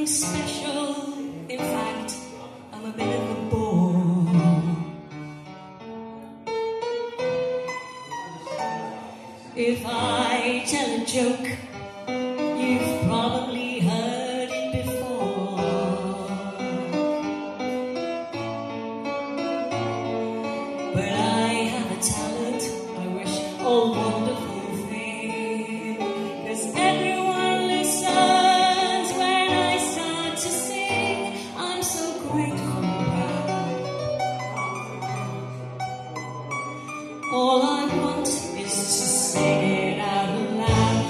nothing special. In fact, I'm a bit of a bore. If I tell a joke, you've probably heard it before. But I have a talent, I wish, oh wonderful thing, 'cause everyone listens when I start to sing. I'm so grateful and proud. All I want is to sing it out loud.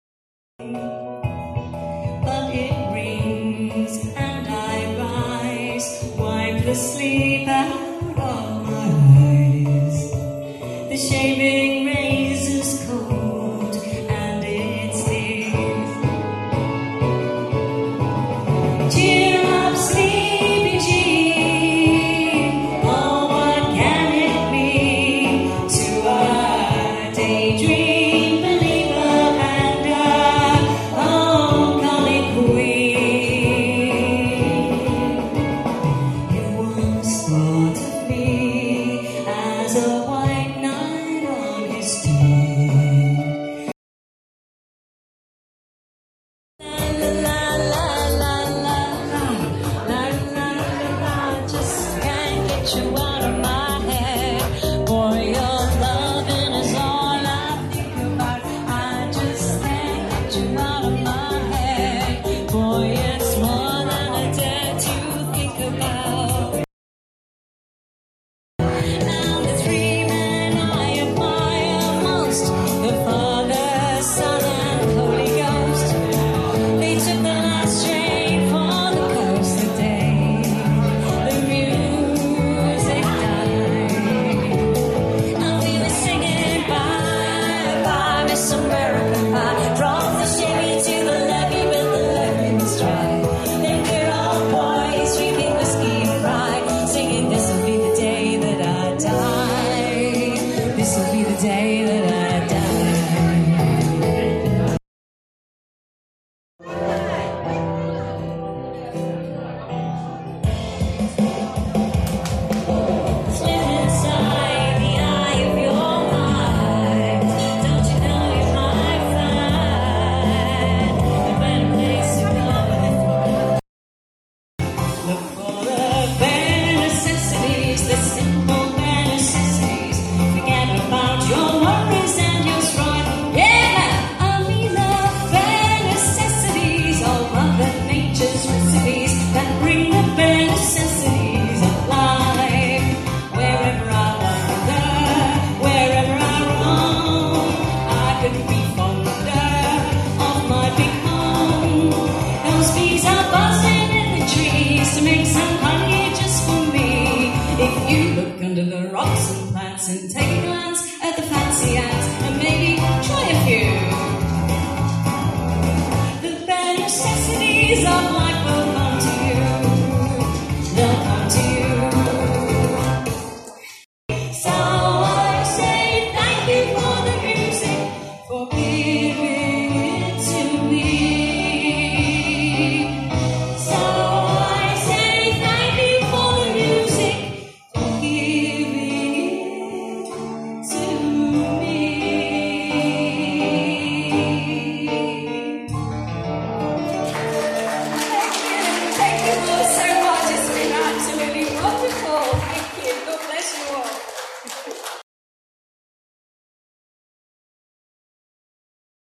But it rings and I rise, wipe the sleep out of my eyes. The shaving razor's cold and it stings. Cheer up, sleepy Jean. Oh, what can it mean to a daydream believer and a homecoming queen? You once thought of me as a white knight on his steed. La la la la la la la la la. Just can't get you out of my head. Boy, your loving is all I think about. I just can't get you out of my head. Boy, it's more than a day to think about. Now the three men I admire most, the Father, Son, and Holy Ghost. They took the last train for the coast the day the music died. And we were singing bye bye Miss America pie. Drove the Chevy to the levee with the lemons dry. Then we're all boys drinking whiskey and rye, singing this'll be the day that I die. This'll be the day that I die. Swim inside the eye of your mind. Don't you know you might find a better place to go with. Look for the bare necessities, the simple bare necessities. Forget about your worries and your strife. Yeah, I mean the bare necessities, all Mother Nature's recipes that bring the bare necessities of life. Wherever I wander, wherever I roam, I couldn't be fonder of my big home. Those bees are buzzing in the trees to make some honey just for me. If you look under the rocks and plants and take a glance at the fancy ants and maybe try a few, the bare necessities of life.